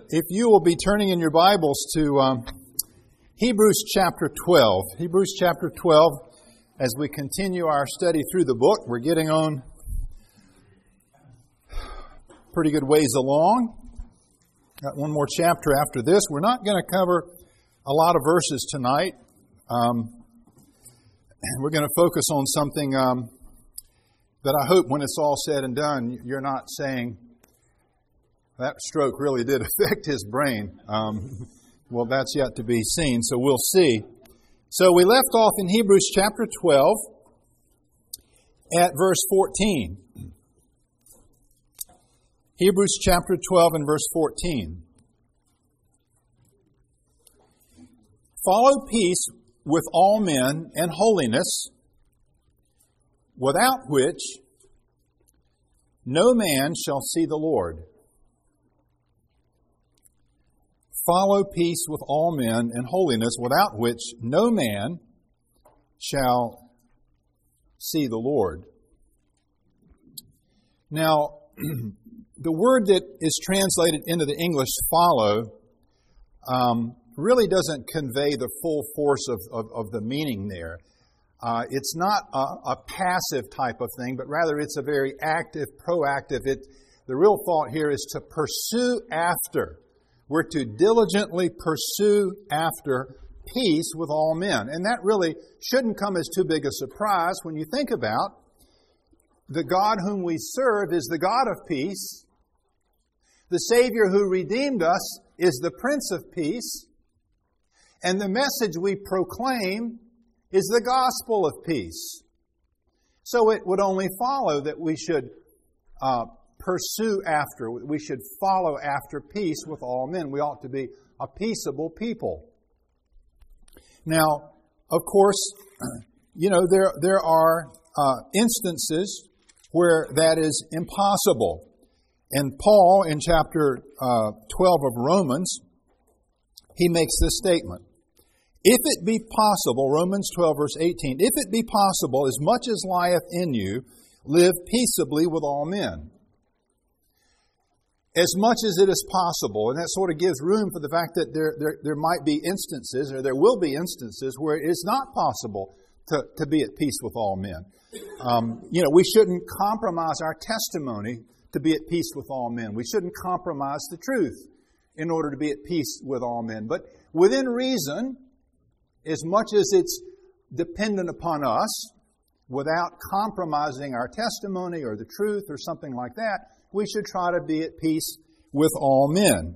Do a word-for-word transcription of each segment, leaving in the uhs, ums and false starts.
if you will be turning in your Bibles to um, Hebrews chapter twelve. Hebrews chapter twelve, as we continue our study through the book. We're getting on pretty good ways along. Got one more chapter after this. We're not going to cover a lot of verses tonight. Um, we're going to focus on something um, that I hope when it's all said and done, you're not saying, that stroke really did affect his brain. Um, well, that's yet to be seen, so we'll see. So we left off in Hebrews chapter twelve at verse fourteen. Hebrews chapter twelve and verse fourteen. Follow peace with all men and holiness, without which no man shall see the Lord. Follow peace with all men and holiness, without which no man shall see the Lord. Now, the word that is translated into the English follow um, really doesn't convey the full force of, of, of the meaning there. Uh, it's not a, a passive type of thing, but rather it's a very active, proactive. It, the real thought here is to pursue after. We're to diligently pursue after peace with all men. And that really shouldn't come as too big a surprise when you think about the God whom we serve is the God of peace. The Savior who redeemed us is the Prince of Peace. And the message we proclaim is the gospel of peace. So it would only follow that we should uh, pursue after, we should follow after peace with all men. We ought to be a peaceable people. Now, of course, you know, there, there are uh, instances where that is impossible. And Paul, in chapter uh, twelve of Romans, he makes this statement. If it be possible, Romans twelve, verse eighteen, if it be possible, as much as lieth in you, live peaceably with all men. As much as it is possible, and that sort of gives room for the fact that there, there, there might be instances, or there will be instances, where it is not possible to, to be at peace with all men. Um, you know, we shouldn't compromise our testimony to be at peace with all men. We shouldn't compromise the truth in order to be at peace with all men. But within reason, as much as it's dependent upon us, without compromising our testimony or the truth or something like that, we should try to be at peace with all men.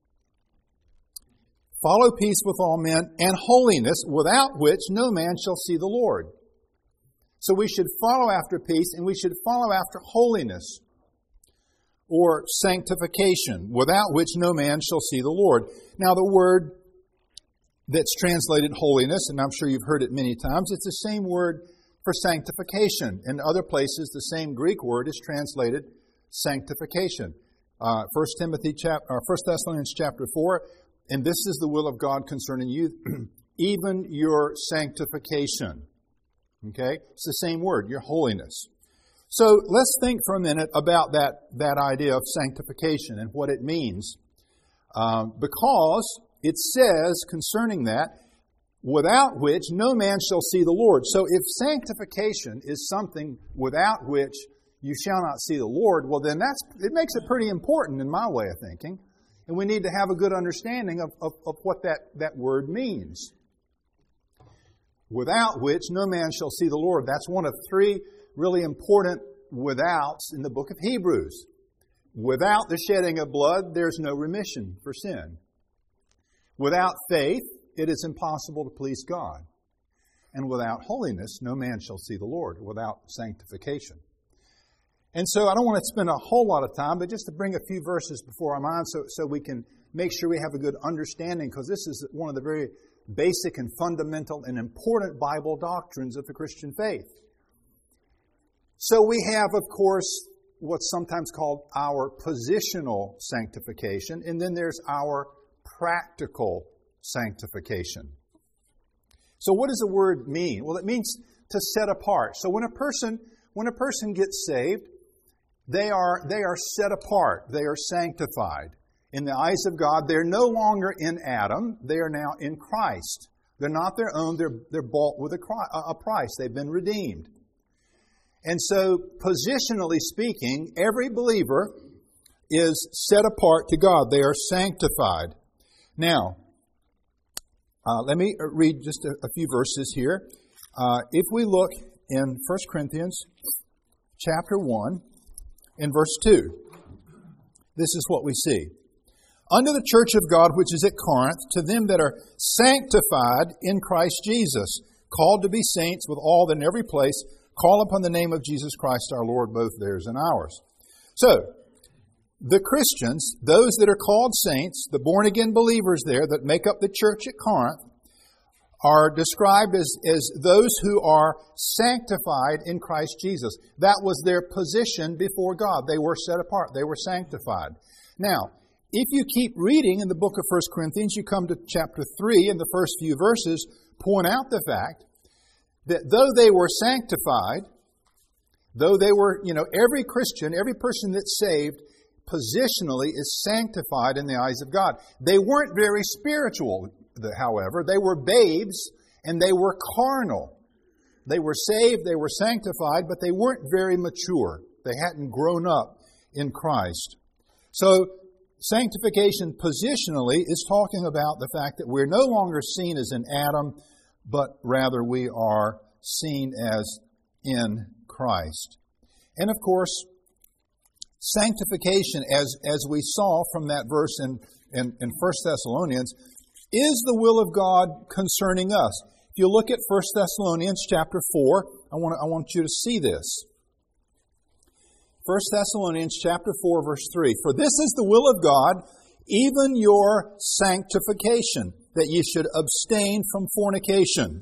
Follow peace with all men and holiness, without which no man shall see the Lord. So we should follow after peace, and we should follow after holiness or sanctification, without which no man shall see the Lord. Now the word that's translated holiness, and I'm sure you've heard it many times, it's the same word for sanctification. In other places, the same Greek word is translated sanctification. Uh, First Timothy chapter, or First Thessalonians chapter four, and this is the will of God concerning you, even your sanctification. Okay, it's the same word, your holiness. So let's think for a minute about that that idea of sanctification and what it means, uh, because it says concerning that, without which no man shall see the Lord. So if sanctification is something without which you shall not see the Lord, well then that's it makes it pretty important in my way of thinking. And we need to have a good understanding of, of, of what that, that word means. Without which no man shall see the Lord. That's one of three really important withouts in the book of Hebrews. Without the shedding of blood, there's no remission for sin. Without faith, it is impossible to please God. And without holiness, no man shall see the Lord, without sanctification. And so I don't want to spend a whole lot of time, but just to bring a few verses before our minds so, so we can make sure we have a good understanding, because this is one of the very basic and fundamental and important Bible doctrines of the Christian faith. So we have, of course, what's sometimes called our positional sanctification, and then there's our practical sanctification. So what does the word mean? Well, it means to set apart. So when a person when a person gets saved, they are they are set apart, they are sanctified. In the eyes of God, they're no longer in Adam. They are now in Christ. They're not their own. They're, they're bought with a, a price. They've been redeemed. And so, positionally speaking, every believer is set apart to God. They are sanctified. Now, uh, let me read just a, a few verses here. Uh, if we look in First Corinthians chapter one, in verse two, this is what we see. Unto the church of God which is at Corinth, to them that are sanctified in Christ Jesus, called to be saints with all that in every place call upon the name of Jesus Christ our Lord, both theirs and ours. So, the Christians, those that are called saints, the born-again believers there that make up the church at Corinth, are described as, as those who are sanctified in Christ Jesus. That was their position before God. They were set apart. They were sanctified. Now, if you keep reading in the book of First Corinthians, you come to chapter three, and the first few verses point out the fact that though they were sanctified, though they were, you know, every Christian, every person that's saved, positionally is sanctified in the eyes of God. They weren't very spiritual, however. They were babes and they were carnal. They were saved, they were sanctified, but they weren't very mature. They hadn't grown up in Christ. So, sanctification positionally is talking about the fact that we're no longer seen as in Adam, but rather we are seen as in Christ. And of course, sanctification, as, as we saw from that verse in, in, in First Thessalonians, is the will of God concerning us. If you look at First Thessalonians chapter four, I want, I want you to see this. First Thessalonians chapter four, verse three. For this is the will of God, even your sanctification, that ye should abstain from fornication.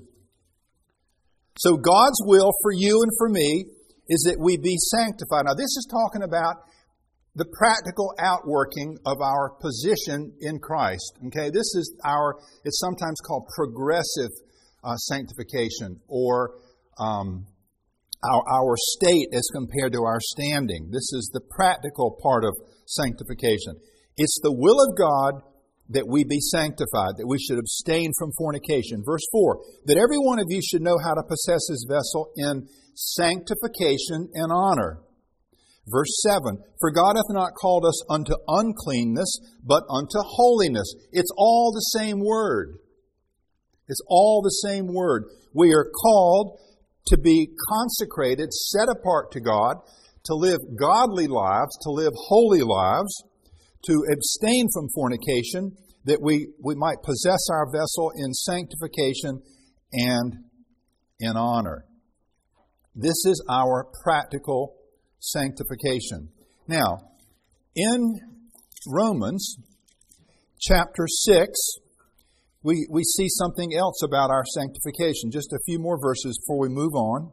So God's will for you and for me is that we be sanctified. Now this is talking about the practical outworking of our position in Christ. Okay, this is our, it's sometimes called progressive uh, sanctification, or um, our, our state as compared to our standing. This is the practical part of sanctification. It's the will of God that we be sanctified, that we should abstain from fornication. Verse four, that every one of you should know how to possess his vessel in sanctification and honor. Verse seven, for God hath not called us unto uncleanness, but unto holiness. It's all the same word. It's all the same word. We are called to be consecrated, set apart to God, to live godly lives, to live holy lives, to abstain from fornication, that we, we might possess our vessel in sanctification and in honor. This is our practical sanctification. Now, in Romans chapter six, we, we see something else about our sanctification. Just a few more verses before we move on.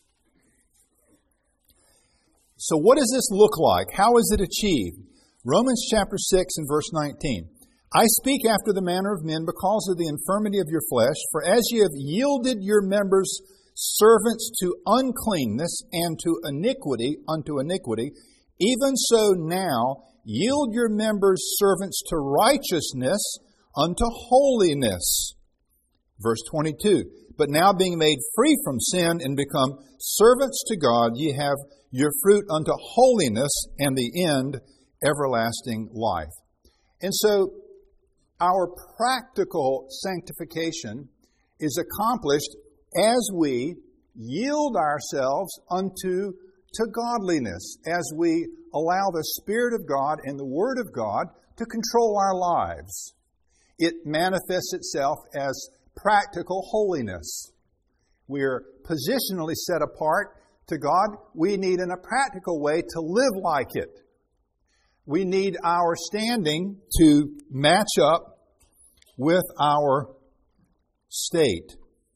So what does this look like? How is it achieved? Romans chapter six and verse nineteen. I speak after the manner of men because of the infirmity of your flesh, for as ye have yielded your members servants to uncleanness and to iniquity unto iniquity, even so now yield your members servants to righteousness unto holiness. Verse twenty-two, but now being made free from sin and become servants to God, ye have your fruit unto holiness, and the end everlasting life. And so our practical sanctification is accomplished as we yield ourselves unto to godliness, as we allow the Spirit of God and the Word of God to control our lives. It manifests itself as practical holiness. We're positionally set apart to God. We need in a practical way to live like it. We need our standing to match up with our state.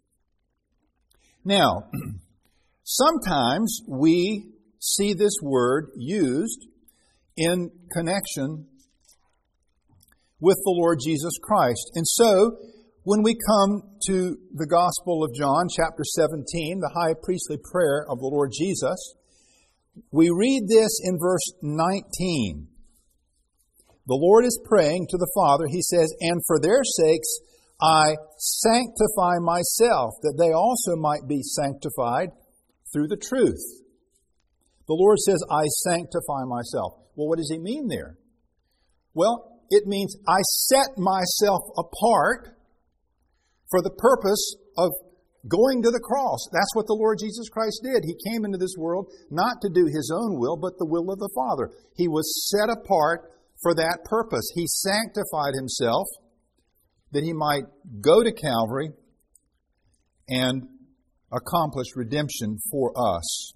Now, sometimes we see this word used in connection with the Lord Jesus Christ. And so, when we come to the Gospel of John, chapter seventeen, the high priestly prayer of the Lord Jesus, we read this in verse nineteen. the Lord is praying to the Father. He says, and for their sakes I sanctify myself, that they also might be sanctified through the truth. The Lord says, I sanctify myself. Well, what does he mean there? Well, it means I set myself apart for the purpose of going to the cross. That's what the Lord Jesus Christ did. He came into this world not to do his own will, but the will of the Father. He was set apart for that purpose. He sanctified himself that he might go to Calvary and accomplish redemption for us.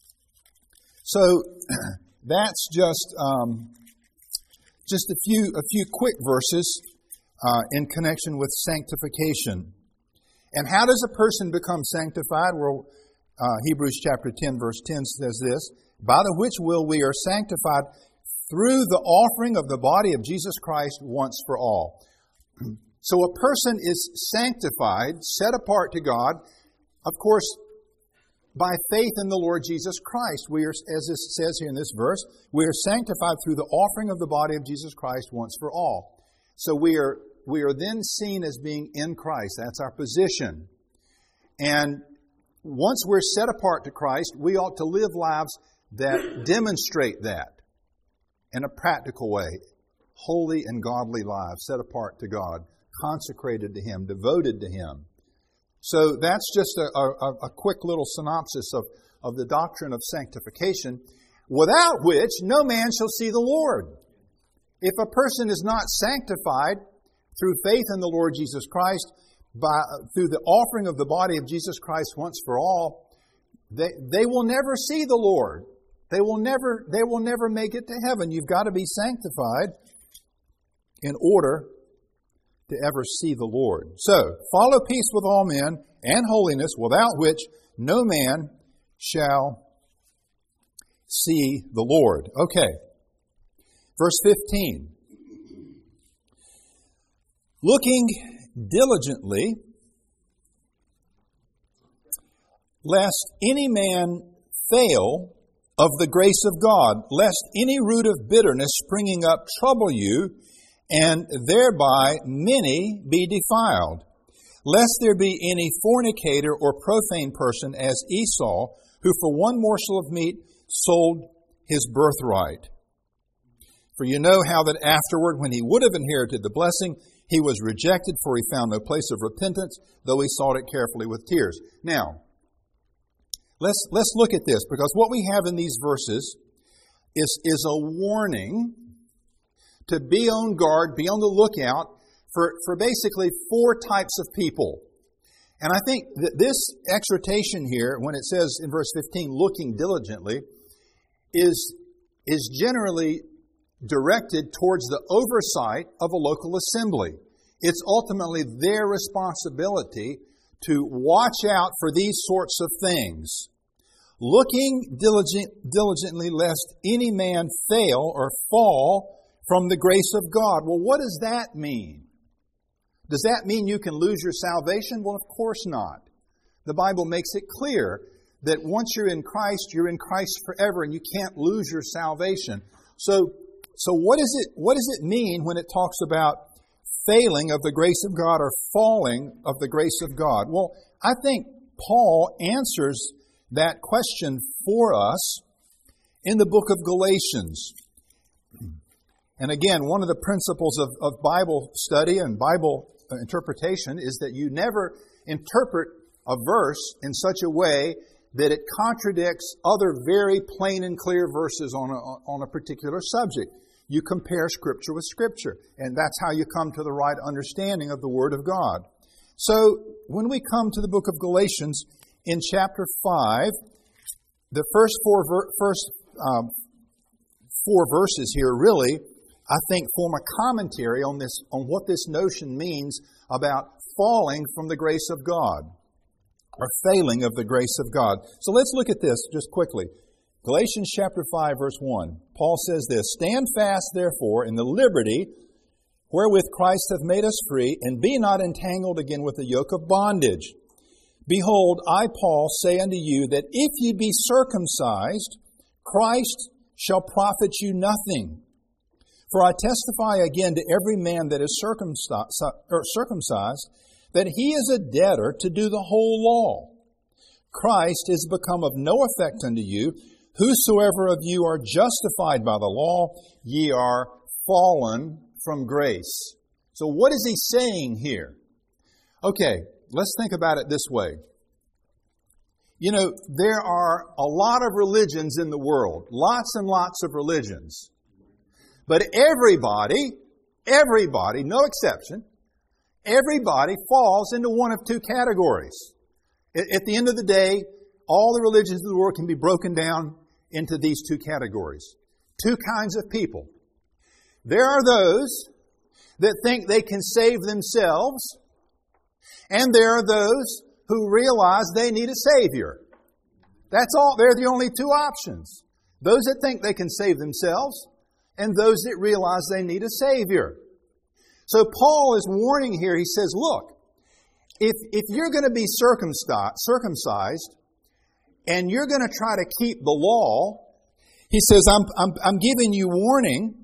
So that's just um, just a few a few quick verses uh, in connection with sanctification. And how does a person become sanctified? Well, uh, Hebrews chapter ten, verse ten says this, by the which will we are sanctified through the offering of the body of Jesus Christ once for all. So a person is sanctified, set apart to God, of course, by faith in the Lord Jesus Christ. We are, as it says here in this verse, we are sanctified through the offering of the body of Jesus Christ once for all. So we are we are then seen as being in Christ. That's our position. And once we're set apart to Christ, we ought to live lives that demonstrate that in a practical way. Holy and godly lives, set apart to God, consecrated to Him, devoted to Him. So that's just a, a, a quick little synopsis of, of the doctrine of sanctification, without which no man shall see the Lord. If a person is not sanctified through faith in the Lord Jesus Christ, by, through the offering of the body of Jesus Christ once for all, they, they will never see the Lord. They will never, they will never make it to heaven. You've got to be sanctified in order to ever see the Lord. So, follow peace with all men and holiness, without which no man shall see the Lord. Okay. Verse fifteen. Looking diligently, lest any man fail of the grace of God, lest any root of bitterness springing up trouble you, and thereby many be defiled. Lest there be any fornicator or profane person as Esau, who for one morsel of meat sold his birthright. For you know how that afterward, when he would have inherited the blessing, he was rejected, for he found no place of repentance, though he sought it carefully with tears. Now, let's let's look at this, because what we have in these verses is, is a warning to be on guard, be on the lookout for, for basically four types of people. And I think that this exhortation here, when it says in verse fifteen, looking diligently, is, is generally directed towards the oversight of a local assembly. It's ultimately their responsibility to watch out for these sorts of things. Looking diligent, diligently lest any man fail or fall from the grace of God. Well, what does that mean? Does that mean you can lose your salvation? Well, of course not. The Bible makes it clear that once you're in Christ, you're in Christ forever, and you can't lose your salvation. So, so what is it, what does it mean when it talks about failing of the grace of God or falling of the grace of God? Well, I think Paul answers that question for us in the book of Galatians. And again, one of the principles of, of Bible study and Bible interpretation is that you never interpret a verse in such a way that it contradicts other very plain and clear verses on a, on a particular subject. You compare Scripture with Scripture, and that's how you come to the right understanding of the Word of God. So, when we come to the book of Galatians in chapter five, the first four, ver- first, um, four verses here really, I think, form a commentary on this, on what this notion means about falling from the grace of God, or failing of the grace of God. So let's look at this just quickly. Galatians chapter five, verse one. Paul says this, stand fast, therefore, in the liberty wherewith Christ hath made us free, and be not entangled again with the yoke of bondage. Behold, I, Paul, say unto you that if ye be circumcised, Christ shall profit you nothing. For I testify again to every man that is circumcised, that he is a debtor to do the whole law. Christ is become of no effect unto you. Whosoever of you are justified by the law, ye are fallen from grace. So what is he saying here? Okay, let's think about it this way. You know, there are a lot of religions in the world, lots and lots of religions. But everybody, everybody, no exception, everybody falls into one of two categories. At the end of the day, all the religions of the world can be broken down into these two categories. Two kinds of people. There are those that think they can save themselves, and there are those who realize they need a Savior. That's all. They're the only two options. Those that think they can save themselves, and those that realize they need a Savior. So Paul is warning here. He says, look, if, if you're going to be circumcised, circumcised and you're going to try to keep the law, he says, I'm, I'm, I'm giving you warning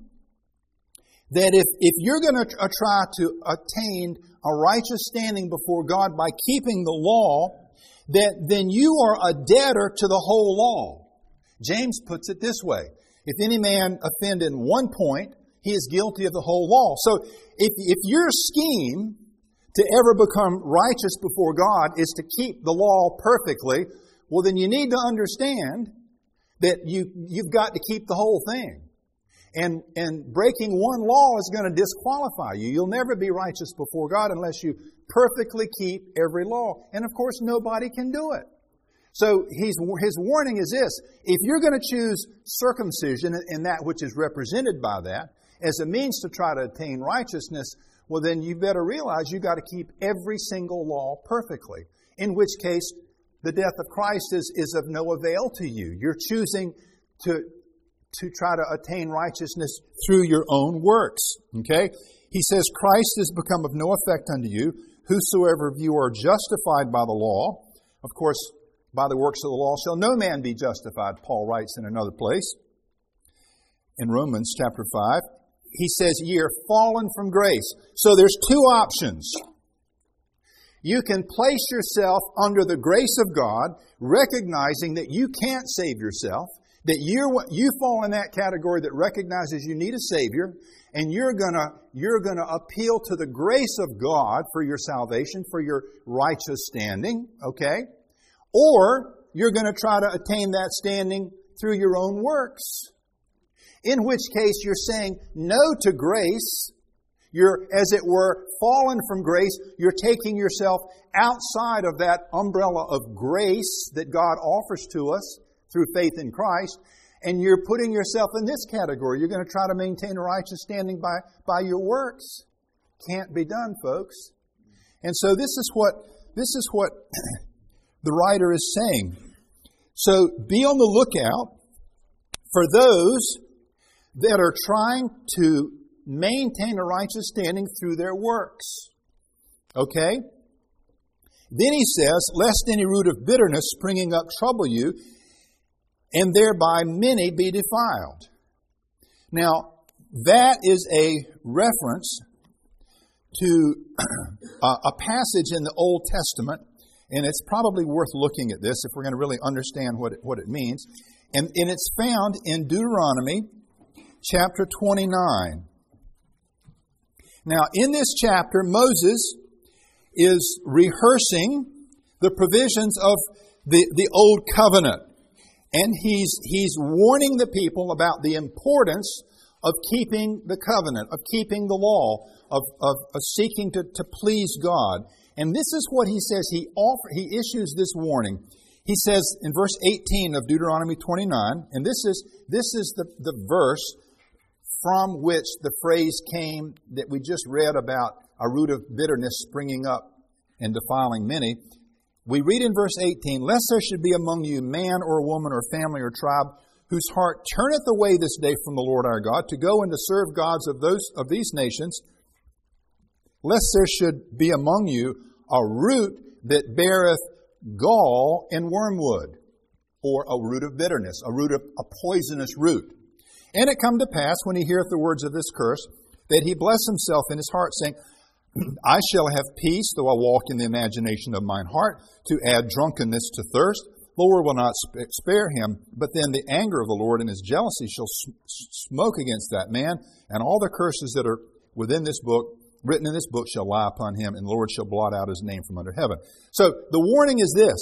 that if, if you're going to try to attain a righteous standing before God by keeping the law, that then you are a debtor to the whole law. James puts it this way. If any man offend in one point, he is guilty of the whole law. So if, if your scheme to ever become righteous before God is to keep the law perfectly, well, then you need to understand that you, you've got to keep the whole thing. And, and breaking one law is going to disqualify you. You'll never be righteous before God unless you perfectly keep every law. And of course, nobody can do it. So he's, his warning is this: if you're going to choose circumcision and that which is represented by that as a means to try to attain righteousness, well, then you better realize you've got to keep every single law perfectly. In which case, the death of Christ is, is of no avail to you. You're choosing to, to try to attain righteousness through your own works. Okay? He says, Christ is become of no effect unto you. Whosoever of you are justified by the law, of course, by the works of the law shall no man be justified, Paul writes in another place. In Romans chapter five, he says, ye are fallen from grace. So there's two options. You can place yourself under the grace of God, recognizing that you can't save yourself, that you're, you fall in that category that recognizes you need a Savior, and you're gonna, you're gonna appeal to the grace of God for your salvation, for your righteous standing, okay? Or you're going to try to attain that standing through your own works. In which case you're saying no to grace. You're, as it were, fallen from grace. You're taking yourself outside of that umbrella of grace that God offers to us through faith in Christ. And you're putting yourself in this category. You're going to try to maintain a righteous standing by, by your works. Can't be done, folks. And so this is what, this is what the writer is saying. So be on the lookout for those that are trying to maintain a righteous standing through their works. Okay? Then he says, lest any root of bitterness springing up trouble you, and thereby many be defiled. Now, that is a reference to a passage in the Old Testament. And it's probably worth looking at this if we're going to really understand what it, what it means. And, and it's found in Deuteronomy chapter twenty-nine. Now, in this chapter, Moses is rehearsing the provisions of the, the Old Covenant. And he's, he's warning the people about the importance of keeping the covenant, of keeping the law, of, of, of seeking to, to please God. And this is what he says. He offer, he issues this warning. He says in verse eighteen of Deuteronomy twenty-nine, and this is this is the, the verse from which the phrase came that we just read about a root of bitterness springing up and defiling many. We read in verse eighteen, lest there should be among you man or woman or family or tribe whose heart turneth away this day from the Lord our God to go and to serve gods of those of these nations, lest there should be among you a root that beareth gall and wormwood, or a root of bitterness, a root of a poisonous root. And it come to pass, when he heareth the words of this curse, that he bless himself in his heart, saying, I shall have peace, though I walk in the imagination of mine heart, to add drunkenness to thirst. The Lord will not spare him, but then the anger of the Lord and his jealousy shall smoke against that man, and all the curses that are within this book, written in this book, shall lie upon him, and the Lord shall blot out his name from under heaven. So the warning is this.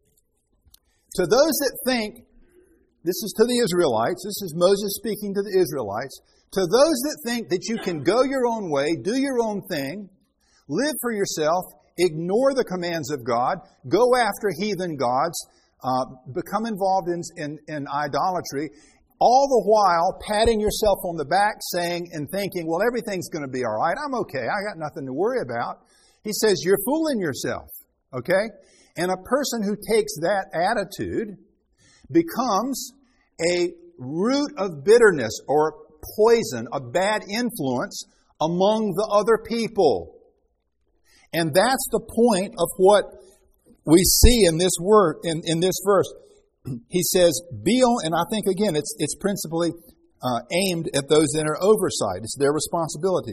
To those that think, this is to the Israelites, this is Moses speaking to the Israelites, to those that think that you can go your own way, do your own thing, live for yourself, ignore the commands of God, go after heathen gods, uh, become involved in, in, in idolatry, all the while patting yourself on the back, saying and thinking, well, everything's going to be all right. I'm okay. I got nothing to worry about. He says, you're fooling yourself. Okay? And a person who takes that attitude becomes a root of bitterness or poison, a bad influence among the other people. And that's the point of what we see in this word, in, in this verse. He says, be on, and I think again, it's it's principally uh, aimed at those that are oversight. It's their responsibility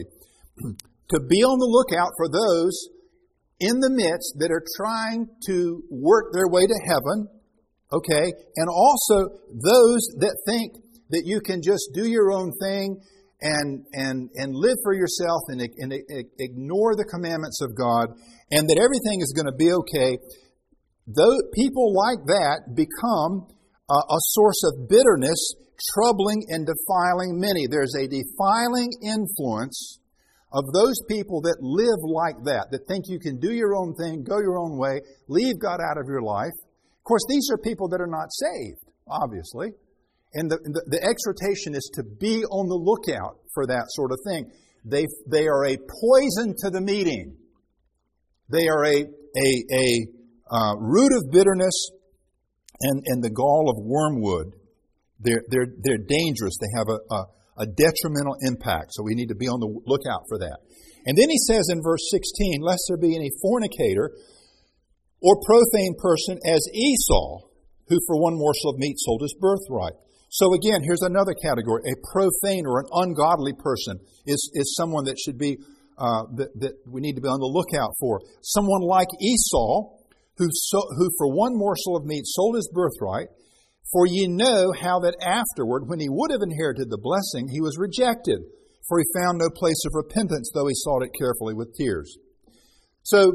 to be on the lookout for those in the midst that are trying to work their way to heaven, okay, and also those that think that you can just do your own thing and and and live for yourself and, and ignore the commandments of God, and that everything is going to be okay. Though people like that become a, a source of bitterness, troubling and defiling many. There's a defiling influence of those people that live like that, that think you can do your own thing, go your own way, leave God out of your life. Of course, these are people that are not saved, obviously. And the, the, the exhortation is to be on the lookout for that sort of thing. They, they are a poison to the meeting. They are a, a, a uh, root of bitterness and, and the gall of wormwood. They're, they're, they're dangerous. They have a, a, a detrimental impact. So we need to be on the lookout for that. And then he says in verse sixteen, lest there be any fornicator or profane person as Esau, who for one morsel of meat sold his birthright. So again, here's another category. A profane or an ungodly person is, is someone that should be, uh, that, that we need to be on the lookout for. Someone like Esau, who, so, who for one morsel of meat sold his birthright. For ye know how that afterward, when he would have inherited the blessing, he was rejected. For he found no place of repentance, though he sought it carefully with tears. So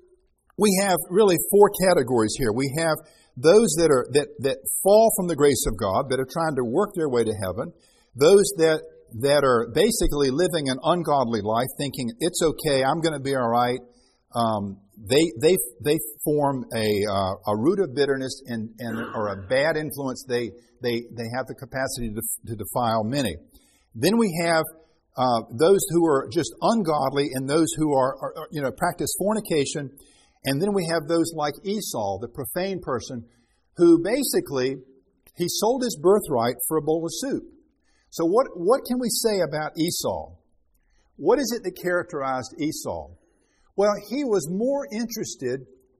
we have really four categories here. We have those that are that, that fall from the grace of God, that are trying to work their way to heaven. Those that that are basically living an ungodly life, thinking it's okay, I'm going to be all right. Um, they they they form a uh, a root of bitterness and and or a bad influence. They they they have the capacity to, to defile many. Then we have uh, those who are just ungodly and those who are, are you know practice fornication. And then we have those like Esau, the profane person, who basically, he sold his birthright for a bowl of soup. So what, what can we say about Esau? What is it that characterized Esau? Well, he was more interested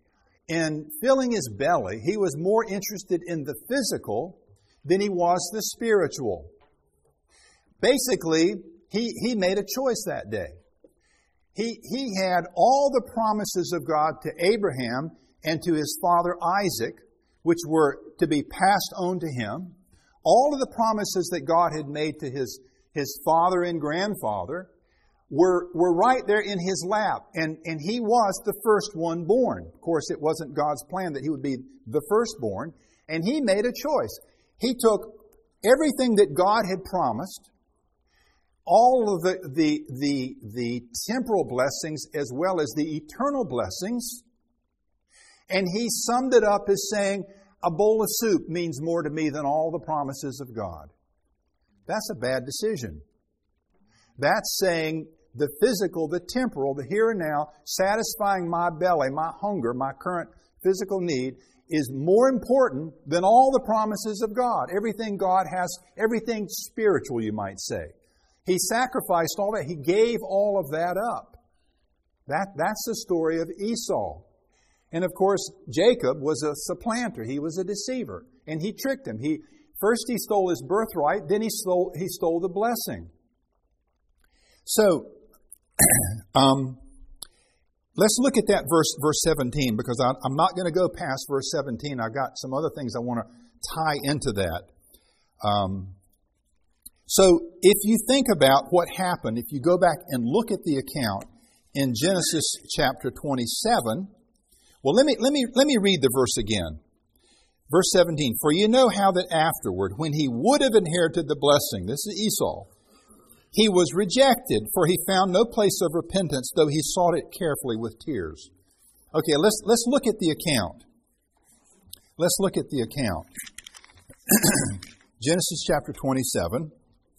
in filling his belly. He was more interested in the physical than he was the spiritual. Basically, he, he made a choice that day. He, he had all the promises of God to Abraham and to his father Isaac, which were to be passed on to him. All of the promises that God had made to his, his father and grandfather were, were right there in his lap. And, and he was the first one born. Of course, it wasn't God's plan that he would be the firstborn. And he made a choice. He took everything that God had promised, all of the, the, the, the temporal blessings as well as the eternal blessings, and he summed it up as saying, a bowl of soup means more to me than all the promises of God. That's a bad decision. That's saying the physical, the temporal, the here and now, satisfying my belly, my hunger, my current physical need, is more important than all the promises of God. Everything God has, everything spiritual, you might say. He sacrificed all that. He gave all of that up. That, that's the story of Esau. And of course, Jacob was a supplanter. He was a deceiver. And he tricked him. He, First he stole his birthright, then he stole, he stole the blessing. So, um, let's look at that verse, verse seventeen, because I, I'm not going to go past verse seventeen. I've got some other things I want to tie into that. Um, so, if you think about what happened, if you go back and look at the account in Genesis chapter twenty-seven, well, let me let me let me read the verse again. Verse seventeen, for you know how that afterward, when he would have inherited the blessing, this is Esau, he was rejected, for he found no place of repentance, though he sought it carefully with tears. Okay, let's let's look at the account. Let's look at the account. Genesis chapter twenty-seven.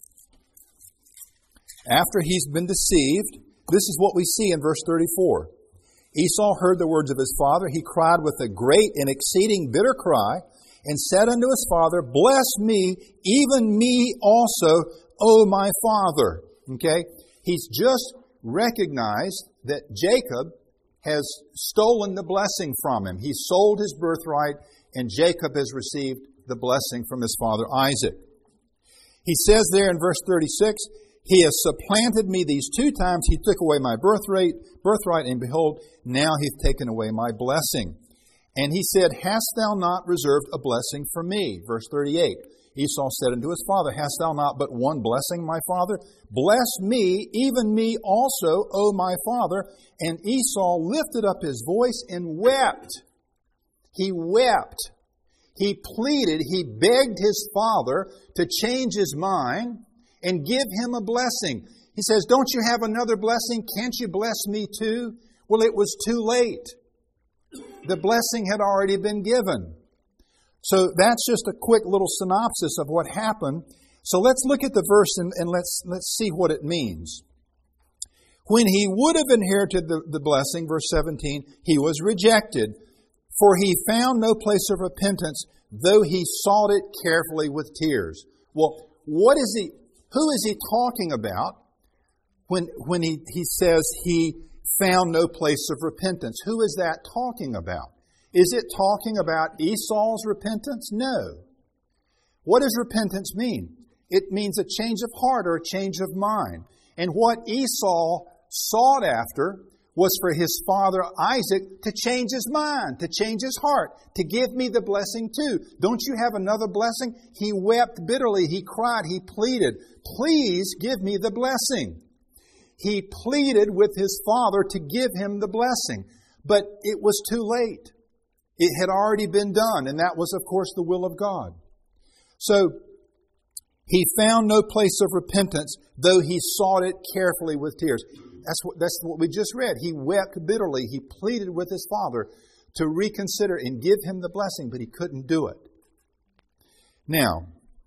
After he's been deceived, this is what we see in verse thirty-four. Esau heard the words of his father. He cried with a great and exceeding bitter cry, and said unto his father, bless me, even me also, O my father. Okay? He's just recognized that Jacob has stolen the blessing from him. He sold his birthright, and Jacob has received the blessing from his father Isaac. He says there in verse thirty-six, he has supplanted me these two times. He took away my birthright, birthright, and behold, now he's taken away my blessing. And he said, hast thou not reserved a blessing for me? Verse thirty-eight. Esau said unto his father, hast thou not but one blessing, my father? Bless me, even me also, O my father. And Esau lifted up his voice and wept. He wept. He pleaded, he begged his father to change his mind and give him a blessing. He says, don't you have another blessing? Can't you bless me too? Well, it was too late. The blessing had already been given. So that's just a quick little synopsis of what happened. So let's look at the verse and, and let's let's see what it means. When he would have inherited the, the blessing, verse seventeen, he was rejected, for he found no place of repentance, though he sought it carefully with tears. Well, what is he, who is he talking about when, when he, he says he found no place of repentance? Who is that talking about? Is it talking about Esau's repentance? No. What does repentance mean? It means a change of heart or a change of mind. And what Esau sought after was for his father Isaac to change his mind, to change his heart, to give me the blessing too. Don't you have another blessing? He wept bitterly. He cried. He pleaded, please give me the blessing. He pleaded with his father to give him the blessing. But it was too late. It had already been done, and that was, of course, the will of God. So, he found no place of repentance, though he sought it carefully with tears. That's what, that's what we just read. He wept bitterly. He pleaded with his father to reconsider and give him the blessing, but he couldn't do it. Now,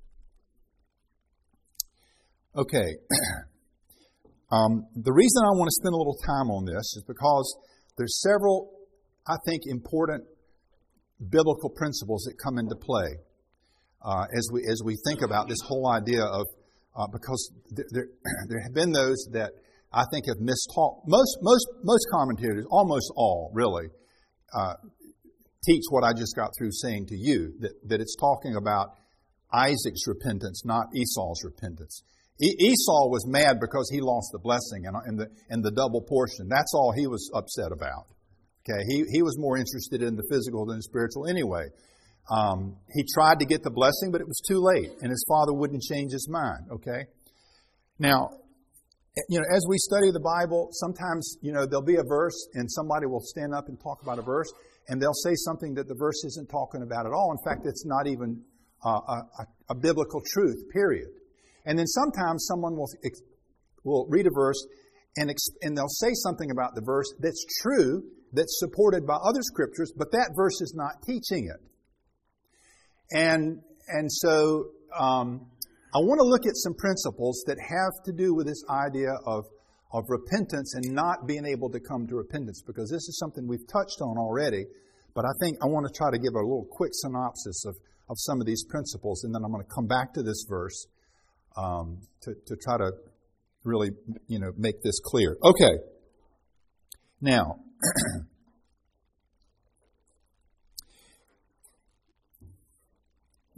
okay, um, the reason I want to spend a little time on this is because there's several, I think, important biblical principles that come into play uh, as we as we think about this whole idea of uh, because there, there there have been those that I think have mistaught. Most most most commentators, almost all, really, uh, teach what I just got through saying to you, that that it's talking about Isaac's repentance, not Esau's repentance. E- Esau was mad because he lost the blessing and, and the and the double portion. That's all he was upset about. Okay, he, he was more interested in the physical than the spiritual anyway. Um, he tried to get the blessing, but it was too late, and his father wouldn't change his mind, okay? Now, you know, as we study the Bible, sometimes, you know, there'll be a verse, and somebody will stand up and talk about a verse, and they'll say something that the verse isn't talking about at all. In fact, it's not even uh, a, a biblical truth, period. And then sometimes someone will, will read a verse, and, and they'll say something about the verse that's true, that's supported by other scriptures, but that verse is not teaching it. And and so um, I want to look at some principles that have to do with this idea of, of repentance and not being able to come to repentance, because this is something we've touched on already, but I think I want to try to give a little quick synopsis of, of some of these principles, and then I'm going to come back to this verse um, to, to try to really, you know, make this clear. Okay. Now,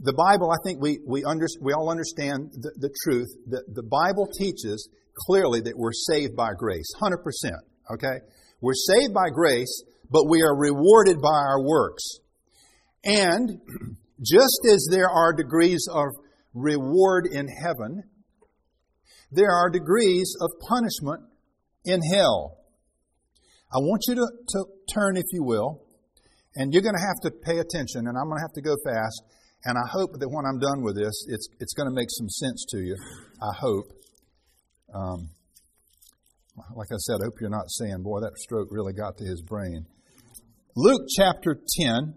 the Bible, I think we we, under, we all understand the, the truth that the Bible teaches clearly that we're saved by grace, one hundred percent, okay? We're saved by grace, but we are rewarded by our works. And just as there are degrees of reward in heaven, there are degrees of punishment in hell. I want you to, to turn, if you will, and you're going to have to pay attention, and I'm going to have to go fast, and I hope that when I'm done with this, it's it's going to make some sense to you. I hope. Um, like I said, I hope you're not saying, boy, that stroke really got to his brain. Luke chapter ten.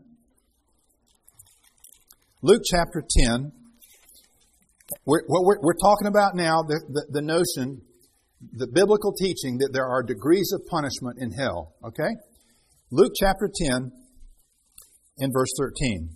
Luke chapter ten. We're, what we're, we're talking about now, the, the, the notion, the biblical teaching that there are degrees of punishment in hell. Okay? Luke chapter ten, in verse thirteen.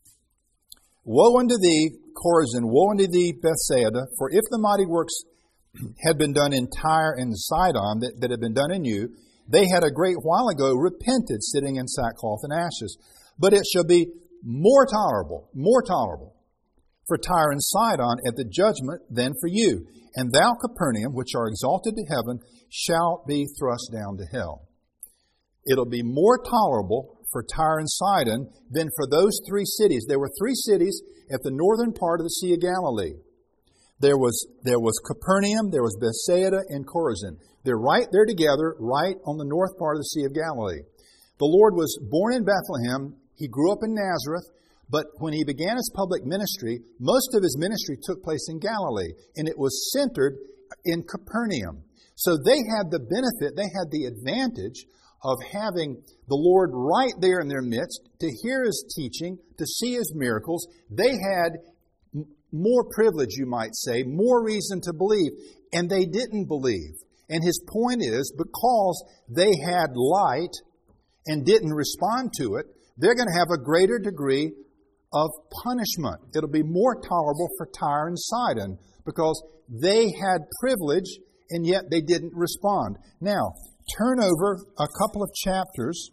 Woe unto thee, Chorazin, woe unto thee, Bethsaida, for if the mighty works had been done in Tyre and Sidon that, that had been done in you, they had a great while ago repented, sitting in sackcloth and ashes. But it shall be more tolerable, more tolerable for Tyre and Sidon at the judgment than for you. And thou, Capernaum, which are exalted to heaven, shalt be thrust down to hell. It'll be more tolerable for Tyre and Sidon than for those three cities. There were three cities at the northern part of the Sea of Galilee. There was there was Capernaum, there was Bethsaida, and Chorazin. They're right there together, right on the north part of the Sea of Galilee. The Lord was born in Bethlehem. He grew up in Nazareth. But when He began His public ministry, most of His ministry took place in Galilee. And it was centered in Capernaum. So they had the benefit, they had the advantage of having the Lord right there in their midst to hear His teaching, to see His miracles. They had more privilege, you might say, more reason to believe. And they didn't believe. And His point is, because they had light and didn't respond to it, they're going to have a greater degree of punishment. It'll be more tolerable for Tyre and Sidon because they had privilege and yet they didn't respond. Now, turn over a couple of chapters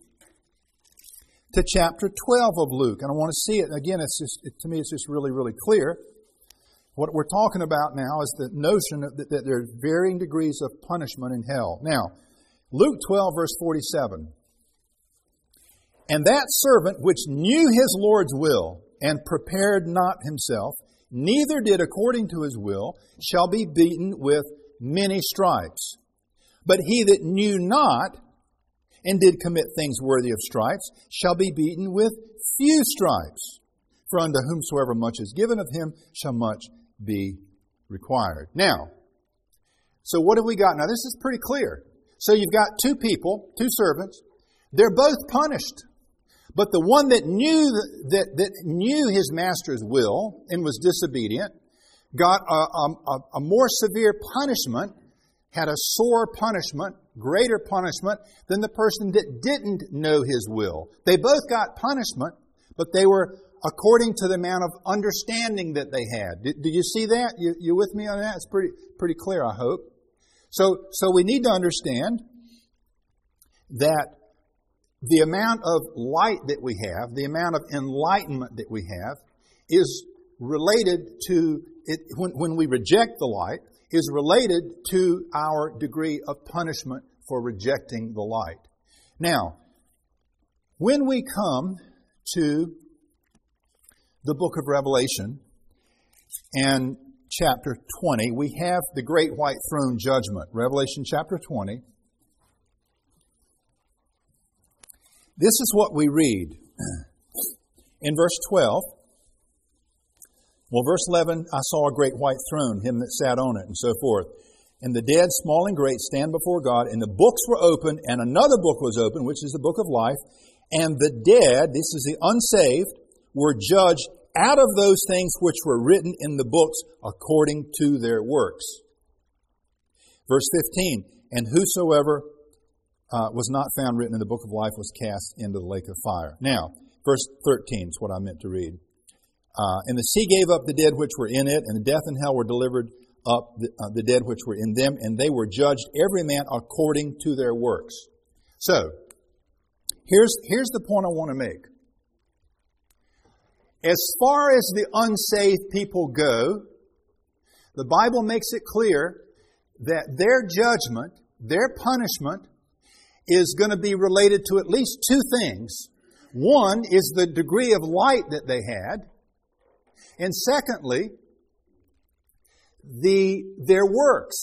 to chapter twelve of Luke. And I want to see it. Again, it's just, it, to me, it's just really, really clear. What we're talking about now is the notion that, that there are varying degrees of punishment in hell. Now, Luke twelve, verse forty-seven. And that servant which knew his Lord's will and prepared not himself, neither did according to his will, shall be beaten with many stripes. But he that knew not and did commit things worthy of stripes shall be beaten with few stripes. For unto whomsoever much is given of him shall much be required. Now, so what have we got? Now, this is pretty clear. So you've got two people, two servants. They're both punished. But the one that knew that, that knew his master's will and was disobedient got a, a, a more severe punishment, had a sore punishment, greater punishment than the person that didn't know his will. They both got punishment, but they were according to the amount of understanding that they had. Do, do you see that? You, you with me on that? It's pretty pretty clear, I hope. So, so we need to understand that the amount of light that we have, the amount of enlightenment that we have, is related to, it, when, when we reject the light, is related to our degree of punishment for rejecting the light. Now, when we come to the book of Revelation and chapter twenty, we have the great white throne judgment. Revelation chapter twenty. This is what we read in verse twelve. Well, verse eleven, I saw a great white throne, him that sat on it, and so forth. And the dead, small and great, stand before God, and the books were opened, and another book was opened, which is the book of life. And the dead, this is the unsaved, were judged out of those things which were written in the books according to their works. Verse fifteen, and whosoever uh, was not found written in the book of life was cast into the lake of fire. Now, verse thirteen is what I meant to read. Uh, and the sea gave up the dead which were in it, and death and hell were delivered up the, uh, the dead which were in them, and they were judged every man according to their works. So, here's, here's the point I want to make. As far as the unsaved people go, the Bible makes it clear that their judgment, their punishment, is going to be related to at least two things. One is the degree of light that they had, and secondly, the their works.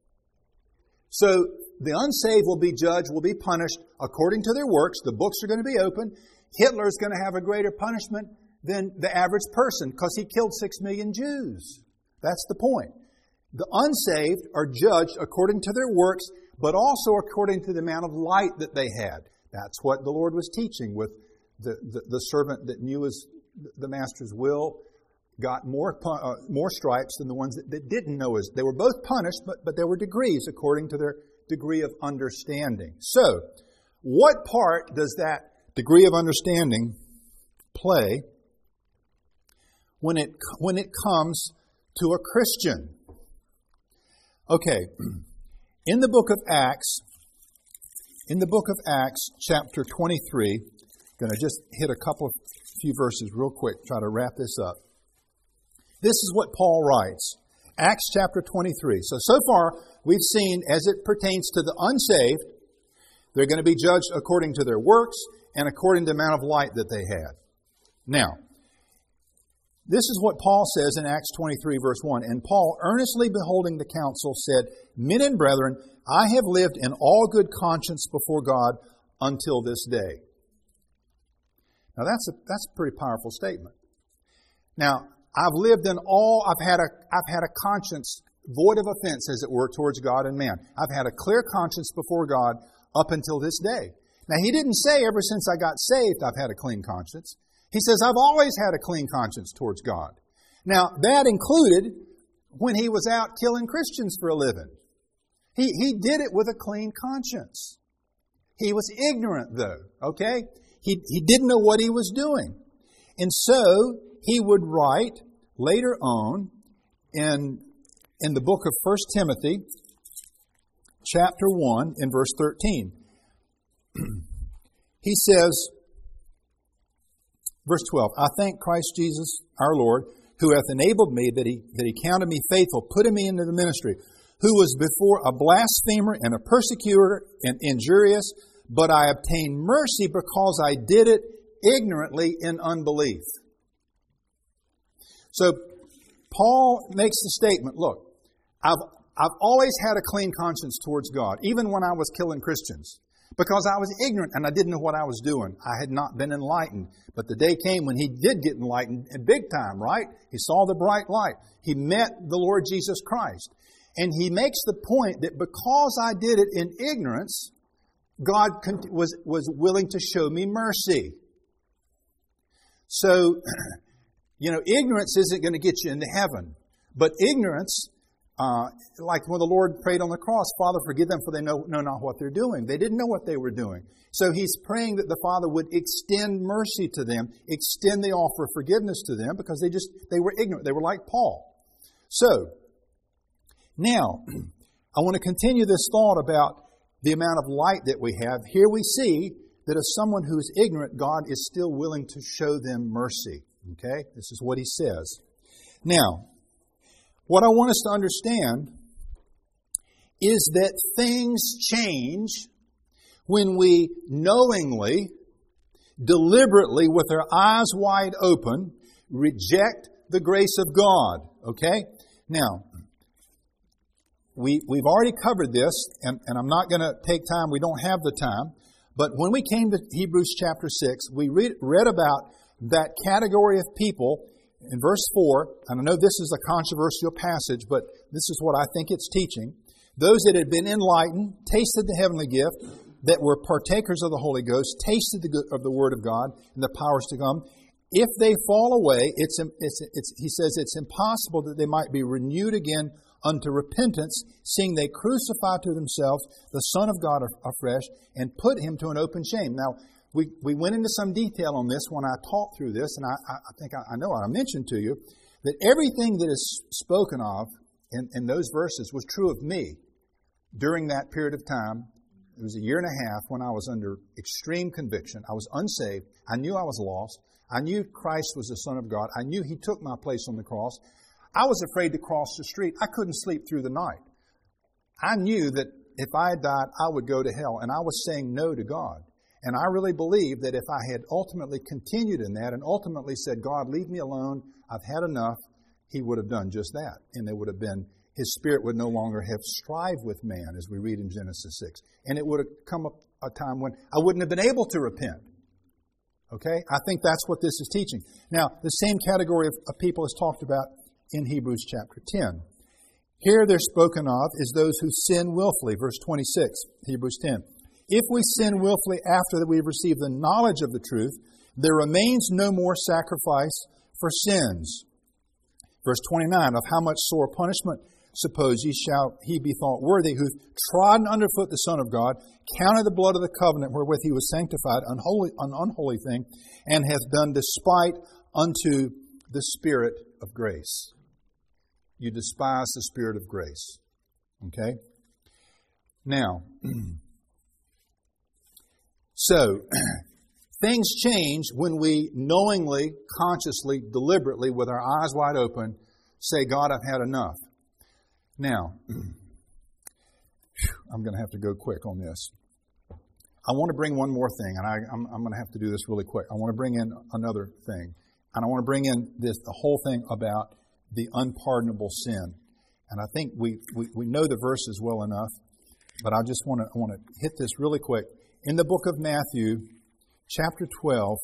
So the unsaved will be judged, will be punished according to their works. The books are going to be open. Hitler is going to have a greater punishment than the average person because he killed six million Jews. That's the point. The unsaved are judged according to their works, but also according to the amount of light that they had. That's what the Lord was teaching with the, the, the servant that knew his, the master's will, got more uh, more stripes than the ones that, that didn't know his. They were both punished, but, but there were degrees according to their degree of understanding. So, what part does that degree of understanding play when it when it comes to a Christian? Okay, in the book of Acts, in the book of Acts, chapter twenty-three, going to just hit a couple of few verses real quick, try to wrap this up. This is what Paul writes, Acts chapter twenty-three. So, so far, we've seen, as it pertains to the unsaved, they're going to be judged according to their works and according to the amount of light that they had. Now, this is what Paul says in Acts twenty-three, verse one. And Paul, earnestly beholding the council, said, Men and brethren, I have lived in all good conscience before God until this day. Now, that's a, that's a pretty powerful statement. Now, I've lived in all, I've had a, I've had a conscience void of offense, as it were, towards God and man. I've had a clear conscience before God up until this day. Now, he didn't say ever since I got saved I've had a clean conscience. He says I've always had a clean conscience towards God. Now, that included when he was out killing Christians for a living. He, he did it with a clean conscience. He was ignorant, though, okay? He, he didn't know what he was doing. And so, he would write later on in, in the book of First Timothy, chapter one, in verse thirteen. He says, verse twelve, I thank Christ Jesus our Lord, who hath enabled me, that he, that he counted me faithful, putting me into the ministry, who was before a blasphemer and a persecutor and injurious, but I obtained mercy because I did it ignorantly in unbelief. So, Paul makes the statement, look, I've, I've always had a clean conscience towards God, even when I was killing Christians, because I was ignorant and I didn't know what I was doing. I had not been enlightened. But the day came when he did get enlightened, and big time, right? He saw the bright light. He met the Lord Jesus Christ. And he makes the point that because I did it in ignorance, God was, was willing to show me mercy. So, you know, ignorance isn't going to get you into heaven. But ignorance, uh, like when the Lord prayed on the cross, Father, forgive them for they know, know not what they're doing. They didn't know what they were doing. So he's praying that the Father would extend mercy to them, extend the offer of forgiveness to them, because they just, they were ignorant. They were like Paul. So, now, I want to continue this thought about the amount of light that we have. Here we see that as someone who is ignorant, God is still willing to show them mercy. Okay? This is what he says. Now, what I want us to understand is that things change when we knowingly, deliberately, with our eyes wide open, reject the grace of God. Okay? Now, we, we've already covered this, and, and I'm not going to take time. We don't have the time. But when we came to Hebrews chapter six, we read, read about that category of people in verse four. And I know this is a controversial passage, but this is what I think it's teaching. Those that had been enlightened, tasted the heavenly gift, that were partakers of the Holy Ghost, tasted the good of the Word of God and the powers to come. If they fall away, it's, it's, it's, he says it's impossible that they might be renewed again unto repentance, seeing they crucify to themselves the Son of God afresh and put him to an open shame. Now, we, we went into some detail on this when I taught through this, and I, I think I, I know I mentioned to you that everything that is spoken of in, in those verses was true of me during that period of time. It was a year and a half when I was under extreme conviction. I was unsaved. I knew I was lost. I knew Christ was the Son of God. I knew He took my place on the cross. I was afraid to cross the street. I couldn't sleep through the night. I knew that if I had died, I would go to hell, and I was saying no to God. And I really believe that if I had ultimately continued in that and ultimately said, God, leave me alone, I've had enough, He would have done just that. And there would have been, His Spirit would no longer have strived with man, as we read in Genesis six. And it would have come up a time when I wouldn't have been able to repent. Okay? I think that's what this is teaching. Now, the same category of, of people is talked about in Hebrews chapter ten. Here they're spoken of as those who sin willfully. Verse twenty-six, Hebrews ten. If we sin willfully after that we have received the knowledge of the truth, there remains no more sacrifice for sins. Verse twenty-nine, of how much sore punishment suppose ye shall he be thought worthy, who trodden underfoot the Son of God, counted the blood of the covenant wherewith he was sanctified, unholy, an unholy thing, and hath done despite unto the Spirit of grace. You despise the Spirit of grace. Okay? Now, so, things change when we knowingly, consciously, deliberately, with our eyes wide open, say, God, I've had enough. Now, I'm going to have to go quick on this. I want to bring one more thing, and I, I'm, I'm going to have to do this really quick. I want to bring in another thing. And I want to bring in this the whole thing about the unpardonable sin. And I think we, we, we know the verses well enough, but I just want to I want to hit this really quick. In the book of Matthew, chapter twelve,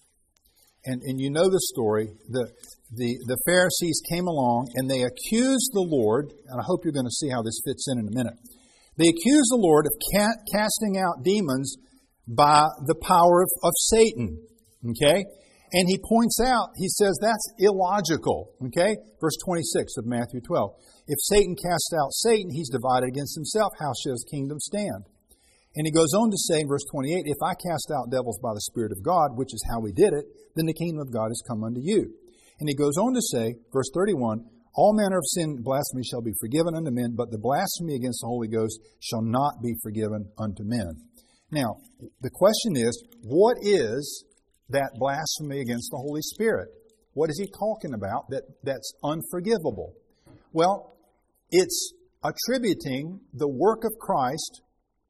and, and you know the story, the, the, the Pharisees came along and they accused the Lord, and I hope you're going to see how this fits in in a minute. They accused the Lord of ca- casting out demons by the power of, of Satan. Okay? And he points out, he says that's illogical. Okay? Verse twenty-six of Matthew twelve. If Satan cast out Satan, he's divided against himself. How shall his kingdom stand? And he goes on to say in verse twenty-eight, if I cast out devils by the Spirit of God, which is how we did it, then the kingdom of God has come unto you. And he goes on to say, verse thirty-one, all manner of sin and blasphemy shall be forgiven unto men, but the blasphemy against the Holy Ghost shall not be forgiven unto men. Now, the question is, what is that blasphemy against the Holy Spirit? What is he talking about that, that's unforgivable? Well, it's attributing the work of Christ,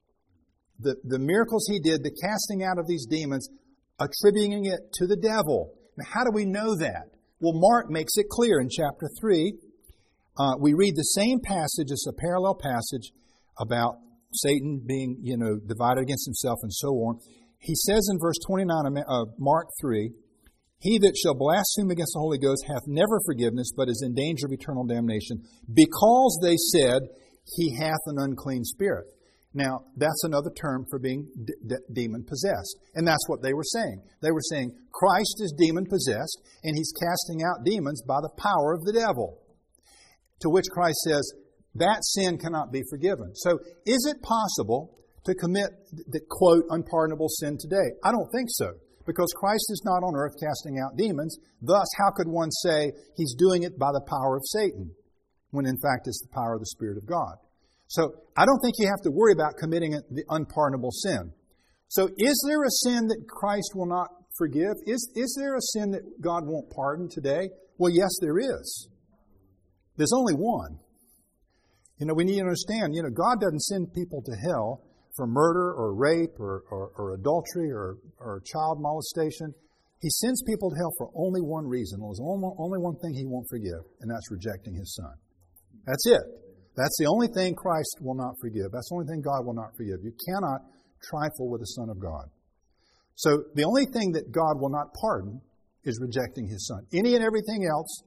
the, the miracles He did, the casting out of these demons, attributing it to the devil. Now, how do we know that? Well, Mark makes it clear in chapter three. Uh, we read the same passage, it's a parallel passage about Satan being, you know, divided against himself and so on. He says in verse twenty-nine of Mark three, he that shall blaspheme against the Holy Ghost hath never forgiveness, but is in danger of eternal damnation, because they said, he hath an unclean spirit. Now, that's another term for being d- d- demon-possessed. And that's what they were saying. They were saying, Christ is demon-possessed, and He's casting out demons by the power of the devil. To which Christ says, that sin cannot be forgiven. So, is it possible to commit the, quote, unpardonable sin today? I don't think so. Because Christ is not on earth casting out demons. Thus, how could one say He's doing it by the power of Satan, when in fact it's the power of the Spirit of God? So, I don't think you have to worry about committing the unpardonable sin. So, is there a sin that Christ will not forgive? Is, is there a sin that God won't pardon today? Well, yes, there is. There's only one. You know, we need to understand, you know, God doesn't send people to hell for murder or rape or, or, or adultery or, or child molestation. He sends people to hell for only one reason. There's only, only one thing He won't forgive, and that's rejecting His Son. That's it. That's the only thing Christ will not forgive. That's the only thing God will not forgive. You cannot trifle with the Son of God. So the only thing that God will not pardon is rejecting His Son. Any and everything else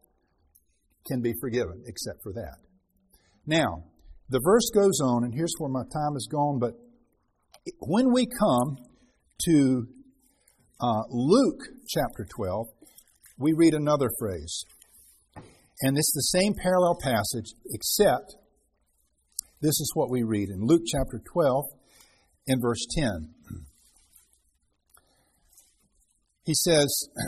can be forgiven except for that. Now, the verse goes on, and here's where my time is gone, but when we come to uh, Luke chapter twelve, we read another phrase. And it's the same parallel passage, except this is what we read in Luke chapter twelve in verse ten. He says,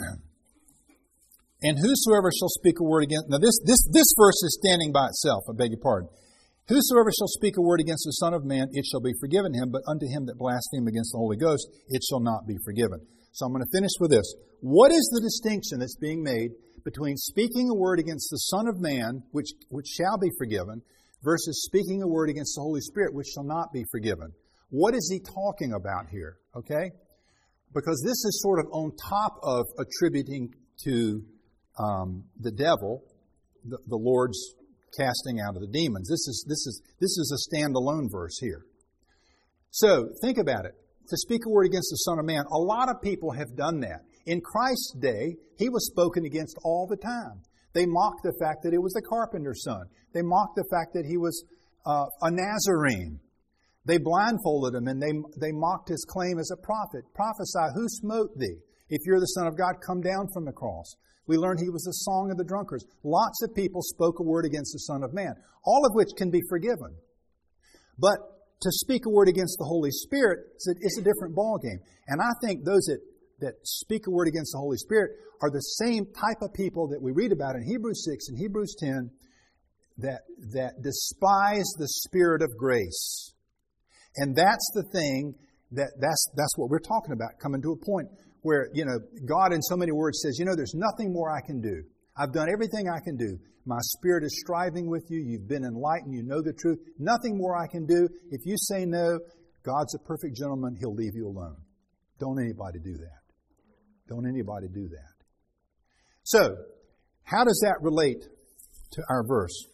and whosoever shall speak a word against... Now this, this, this verse is standing by itself, I beg your pardon. Whosoever shall speak a word against the Son of Man, it shall be forgiven him, but unto him that blaspheme against the Holy Ghost, it shall not be forgiven. So I'm going to finish with this. What is the distinction that's being made between speaking a word against the Son of Man, which, which shall be forgiven, versus speaking a word against the Holy Spirit, which shall not be forgiven? What is he talking about here? Okay? Because this is sort of on top of attributing to um, the devil the, the Lord's casting out of the demons. This is this is this is a standalone verse here. So think about it. To speak a word against the Son of Man, a lot of people have done that. In Christ's day, he was spoken against all the time. They mocked the fact that he was the carpenter's son. They mocked the fact that he was uh, a Nazarene. They blindfolded him and they they mocked his claim as a prophet. Prophesy, who smote thee? If you're the Son of God, come down from the cross. We learned he was the song of the drunkards. Lots of people spoke a word against the Son of Man, all of which can be forgiven. But to speak a word against the Holy Spirit is a, is a different ballgame. And I think those that, that speak a word against the Holy Spirit are the same type of people that we read about in Hebrews six and Hebrews ten that, that despise the Spirit of grace. And that's the thing that that's that's what we're talking about, coming to a point where, you know, God in so many words says, you know, there's nothing more I can do. I've done everything I can do. My spirit is striving with you. You've been enlightened. You know the truth. Nothing more I can do. If you say no, God's a perfect gentleman. He'll leave you alone. Don't anybody do that. Don't anybody do that. So, how does that relate to our verse?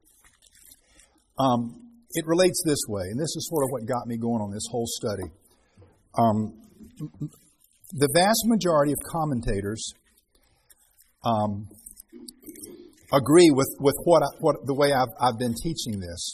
Um, it relates this way, and this is sort of what got me going on this whole study. Um, the vast majority of commentators um, agree with, with what, I, what the way I've, I've been teaching this.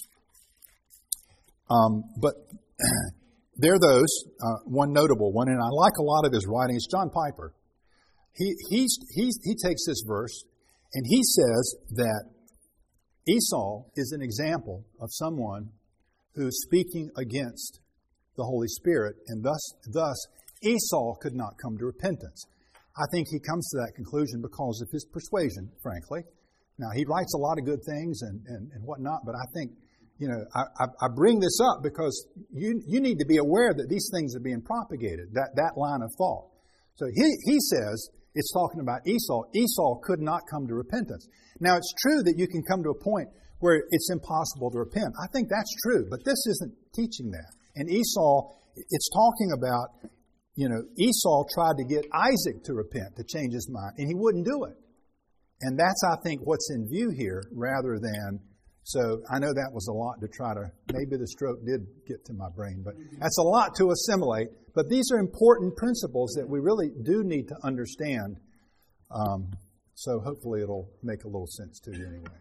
Um, but there are those, uh, one notable one, and I like a lot of his writing, is John Piper. He, he's, he's, he takes this verse and he says that Esau is an example of someone who's speaking against the Holy Spirit, and thus, thus Esau could not come to repentance. I think he comes to that conclusion because of his persuasion, frankly. Now, he writes a lot of good things and, and, and whatnot, but I think, you know, I, I, I bring this up because you you need to be aware that these things are being propagated, that, that line of thought. So he, he says it's talking about Esau. Esau could not come to repentance. Now, it's true that you can come to a point where it's impossible to repent. I think that's true, but this isn't teaching that. And Esau, it's talking about, you know, Esau tried to get Isaac to repent, to change his mind, and he wouldn't do it. And that's, I think, what's in view here rather than, so I know that was a lot to try to, maybe the stroke did get to my brain, but that's a lot to assimilate. But these are important principles that we really do need to understand. Um, so hopefully it'll make a little sense to you anyway.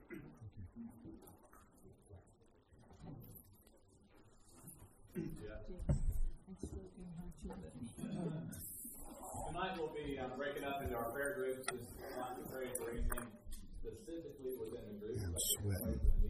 Tonight we'll be um, breaking up into our prayer groups. Just not to pray for anything specifically within the group. I'm sweating.